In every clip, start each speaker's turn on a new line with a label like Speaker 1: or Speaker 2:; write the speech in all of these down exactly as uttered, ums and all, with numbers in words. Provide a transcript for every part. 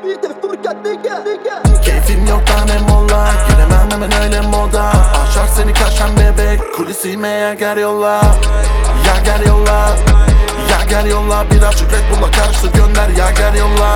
Speaker 1: Keyfim yok tanem molla, giremem hemen öyle moda. Aşar seni kaşan bebek, kulisime gel yolla. Ya gel yolla, ya gel yolla. Bir açık Red Bull'a karşı gönder, ya gel yolla.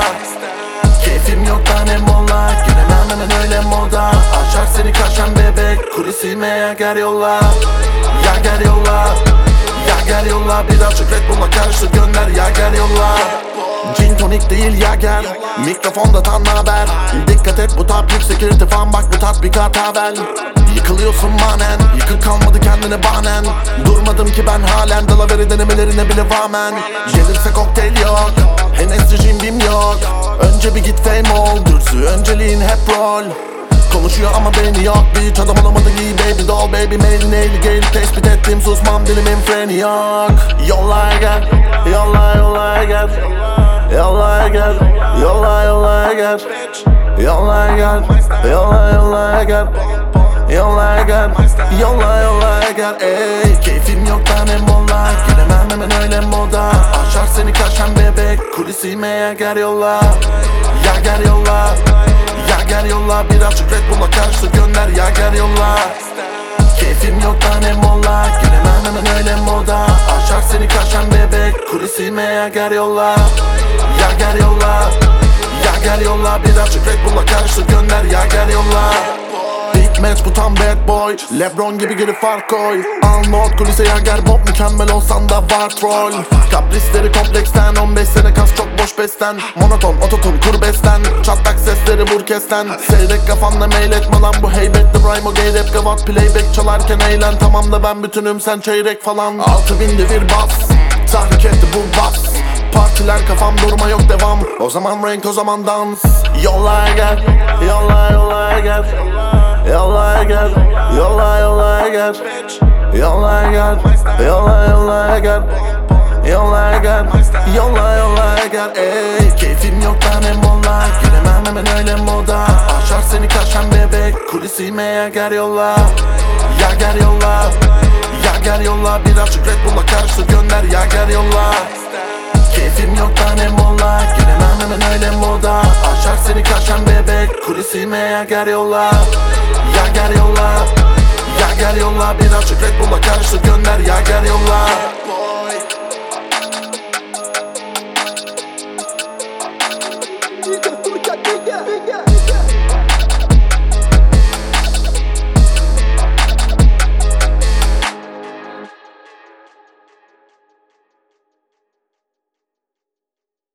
Speaker 1: Keyfim yok tanem molla, giremem hemen öyle moda. Aşar seni kaşan bebek, kulisime gel yolla. Ya gel yolla, ya gel yolla. Bir açık Red Bull'a karşı gönder, ya gel yolla. Gin tonik değil ya gel, mikrofonda tam haber. Dikkat et bu tap yüksek irtifan, bak bu tatbikat haber. Yıkılıyorsun manen, yıkık kalmadı kendine banen. Durmadım ki ben halen, dalaveri denemelerine bile rağmen. Gelirse kokteyl yok, Hennessy Jim Beam yok. Önce bir git fame ol, dürsü önceliğin hep rol. Konuşuyor ama beyni yok, bir hiç adam olamadı iyi baby doll. Baby mail nail gale tespit ettim, susmam dilimin freni yok. Yolla gel, yolla yolla gel. Yolla gel, yolla yolla gel. Yolla gel, yolla yolla gel. Yolla gel, yolla yolla gel. Ey keyfim yok tanem molla, giremem hemen öyle moda. Aşar seni kaşan bebek, kulisime gel yolla. Ya gel yolla, ya gel yolla. Bir açık Red Bull'a karşı gönder, ya gel yolla. Keyfim yok tanem molla, giremem hemen öyle moda. Aşar seni kaşan bebek, kulisime gel yolla. Ya gel yolla, ya gel yolla. Bir açık Red Bull'a karşı gönder, ya gel yolla. Big match bu tam bad boy, Lebron gibi girip fark koy. Alnot kulise ya gel Bob, mükemmel olsan da var troll. Kaprisleri kompleksten, on beş sene kas çok boş besten. Monoton ototun kur besten, çatlak sesleri vur kesten. Seyrek kafamda mail etme lan bu heybetli rhyme. O gay rap gavat playback çalarken eğlen. Tamam da ben bütünüm sen çeyrek falan. Altı binde bir bas, tahrik etti bu bas. Partiler kafam durma yok devam. O zaman renk o zaman dans. Yolla gel, yolla yolla gel. Yolla gel, yolla yolla gel. Yolla gel, yolla yolla gel. Yolla gel, yolla yolla gel. Ey keyfim yok tanem molla, giremem hemen öyle moda. Aşar seni kaşan bebek, kulisime gel yolla. Ya gel yolla, ya gel yolla. Bir açık Red Bull'a karşı gönder, ya gel yolla. Keyfim yok tanem molla, giremem hemen öyle moda. Aşar seni kaşan bebek, kulisime gel yolla. Ya gel yolla, ya gel yolla. Bir açık Red Bull'a karşı gönder, ya gel yolla.